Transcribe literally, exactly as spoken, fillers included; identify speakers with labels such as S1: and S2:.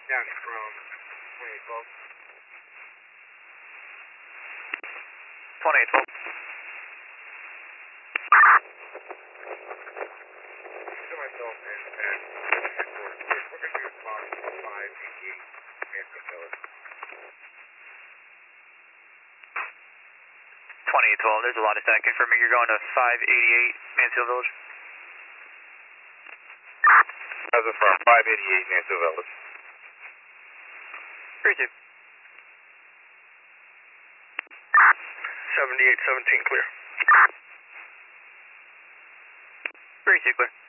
S1: Down from twenty-eight twelve.
S2: twenty-eight twelve.
S1: To myself and and we're, we're going to be responding to five eighty-eight Mansfield Village.
S2: twenty-eight twelve, there's a lot of static confirming you're going to five eighty-eight Mansfield Village.
S1: As of from five eighty-eight Mansfield Village.
S2: three two.
S1: seventy-eight seventeen clear.
S2: three two clear.